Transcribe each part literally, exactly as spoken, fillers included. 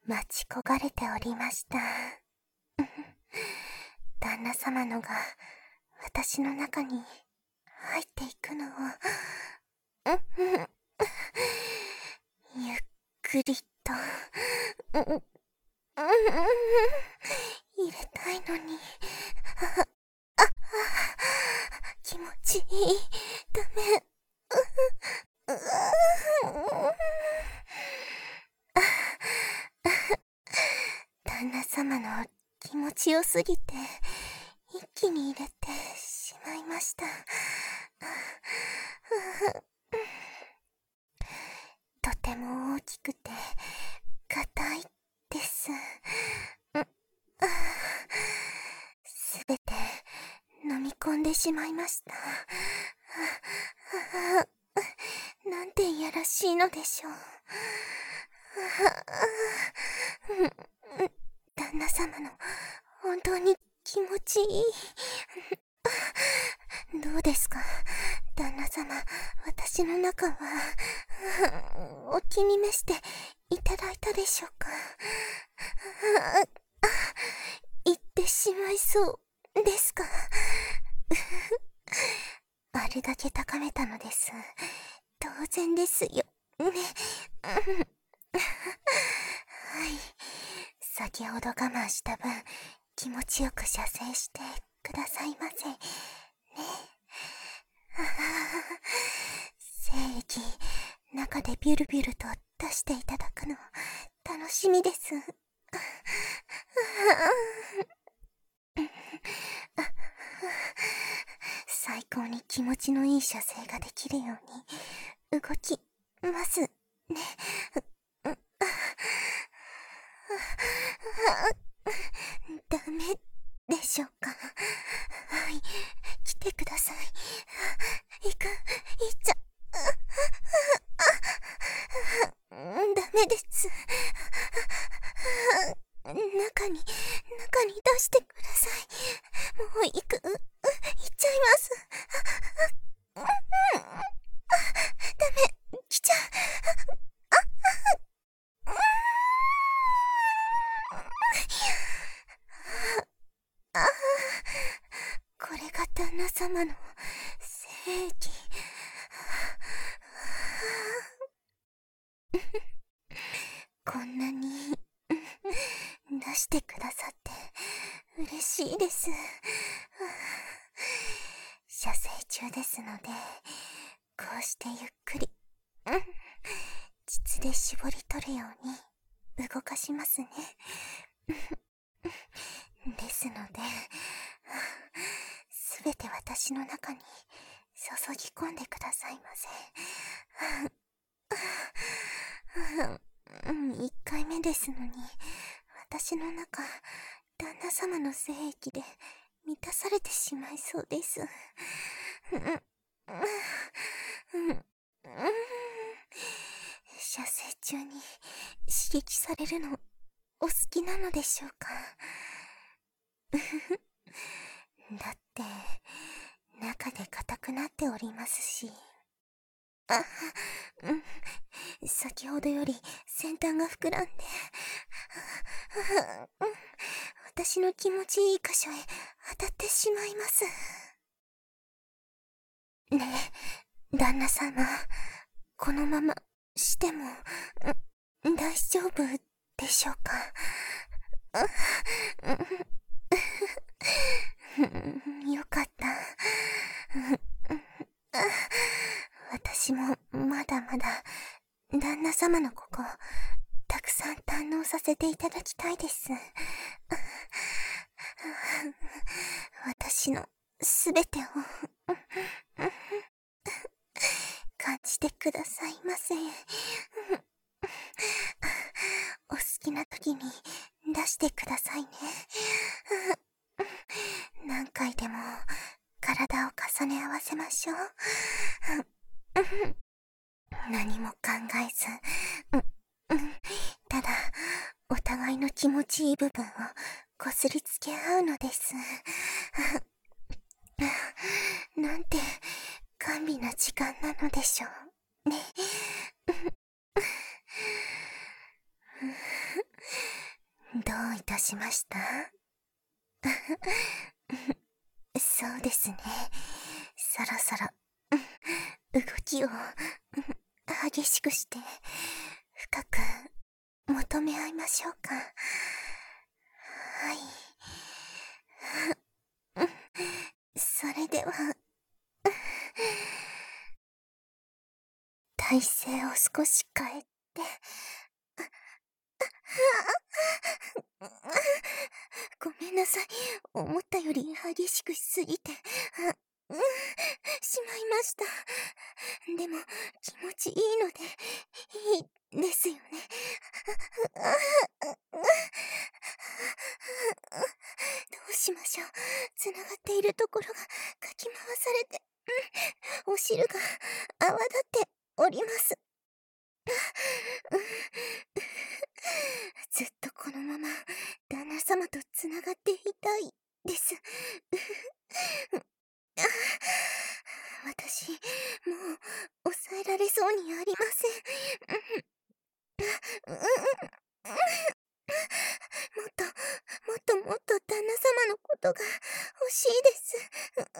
待ち焦がれておりました。旦那様のが私の中に入っていくのをゆっくりと入れたいのに、ああ気持ちいい。ダメ。旦那様の気持ちよすぎて一気に入れてしまいました。とても大きくて硬いです。すべて飲み込んでしまいました。なんていやらしいのでしょう。旦那様の本当に気持ちいい。どうですか、旦那様。私の中はお気に召していただいたでしょうか。言ってしまいそうですか。あれだけ高めたのです。当然ですよね。はい、先ほど我慢した分気持ちよく射精してくださいませね。精液中でビュルビュルと出していただくの楽しみです。最高に気持ちのいい射精ができるように動きますね。ダメでしょうか。はい、来てください。行く、行っちゃ、ダメです。中に、中に出してください。もう行く、行っちゃいます。ダメ、来ちゃう。これが旦那様の精液。こんなに出してくださって嬉しいです。射精中ですので、こうしてゆっくり膣で絞り取るように動かしますね。ですので、すべて私の中に注ぎ込んでくださいませ。一回目ですのに、私の中、旦那様の精液で満たされてしまいそうです。射精中に刺激されるのお好きなのでしょうか。だって中で硬くなっておりますし。あ、うん、先ほどより先端が膨らんで、私の気持ちいい箇所へ当たってしまいます。ねえ、旦那様、このまましても大丈夫でしょうか。よかった。私もまだまだ旦那様のここたくさん堪能させていただきたいです。私のすべてを感じてくださいませ。お好きな時に出してくださいね。何回でも体を重ね合わせましょう。何も考えず、ただお互いの気持ちいい部分をこすりつけ合うのです。なんて甘美な時間なのでしょうね。 どういたしました？そうですね。そろそろ、動きを激しくして、深く求め合いましょうか。はい。それでは、体勢を少し変えて、ごめんなさい。思ったより激しくしすぎて、うん、しまいました。でも、気持ちいいので、いいですよね。どうしましょう。つながっているところがかき回されて、うん、お汁が泡立っております。ずっとこのまま旦那様とつながっていたいです。私、もう抑えられそうにありません。もっと、もっともっと旦那様のことが欲しいです。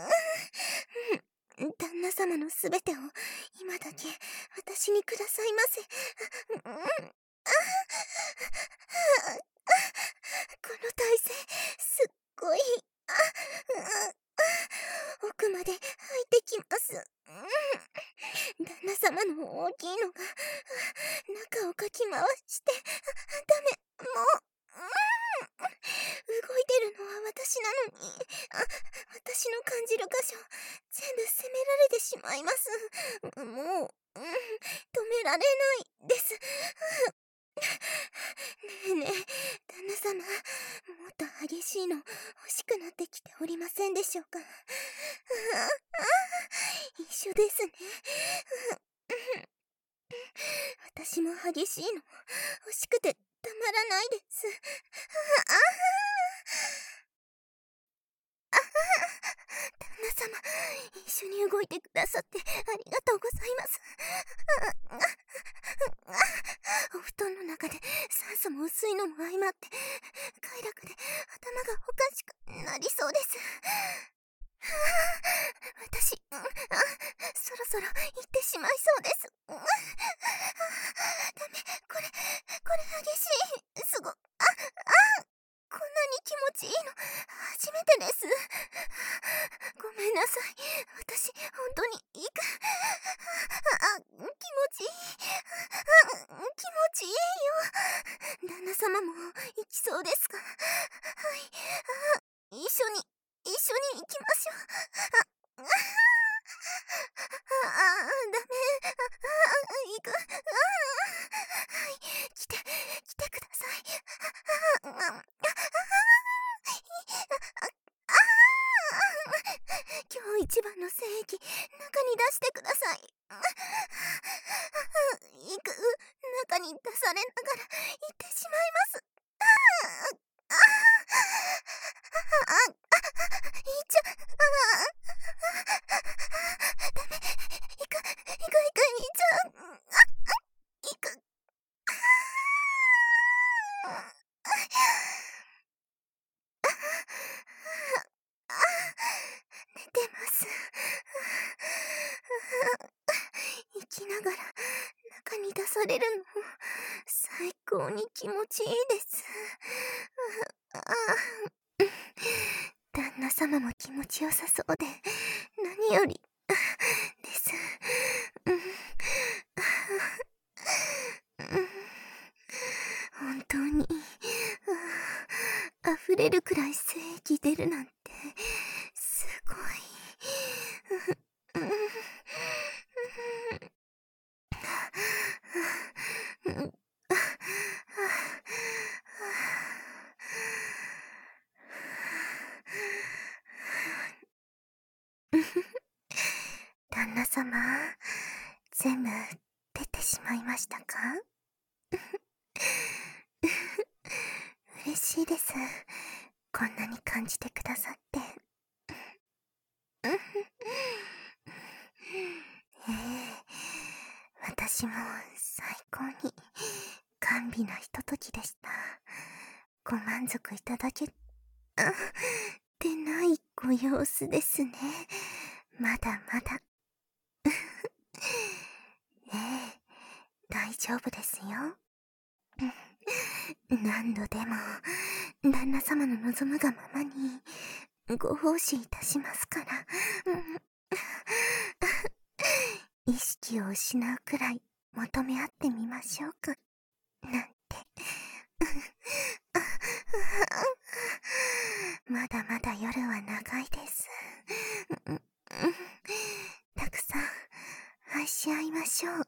旦那様のすべてを今だけ私にくださいませ。この体勢、すっごい、奥まで入ってきます。旦那様の大きいのが、中をかき回して、ダメ、もう、動いてるのは私なのに、あ、私の感じる箇所、全部責められてしまいます。もう、うん、止められないです。ねえねえ、旦那様、もっと激しいの欲しくなってきておりませんでしょうか？一緒ですね。私も激しいの欲しくてたまらないです。旦那様、一緒に動いてくださってありがとうございます。お布団の中で酸素も薄いのも相まって快楽で頭がおかしくなりそうです。私、うん、あ、そろそろ行ってしまいそうです。うん、ダメ、これ、これ激しい。すご、あ、あ、こんなに気持ちいいの初めてです。ごめんなさい。私、本当にいいか。あ、気持ちいい。気持ちいいよ。旦那様も行きそうですか？はい。一緒に、一緒に行きましょう。あ、あ、あ、ダメ。あ、あ、行く。あ、はい。来て、来てください。あ、あ、あ、今日一番の精液、中に出してください。行く、中に出されながら行ってしまいます。あ、あ、あ、いっちゃ、あ、ダメ、行く、行く、行く、行っちゃう。行く。寝てます。生きながら中に出されるの最高に気持ちいいです。ああ、旦那様も気持ちよさそうで何よりです。うん、うん、本当に、あ、溢れるくらい精液出るなんてすごい。うん、うん、旦那様、全部出てしまいましたか？嬉しいです。こんなに感じてくださって。ええ、私も最高に甘美なひとときでした。 ご満足いただけ、あ、てないご様子ですね。まだまだ。ええ、大丈夫ですよ。何度でも、旦那様の望むがままに、ご奉仕いたしますから。意識を失うくらい求め合ってみましょうか。なんて。まだまだ夜は長いです。たくさん愛し合いましょう。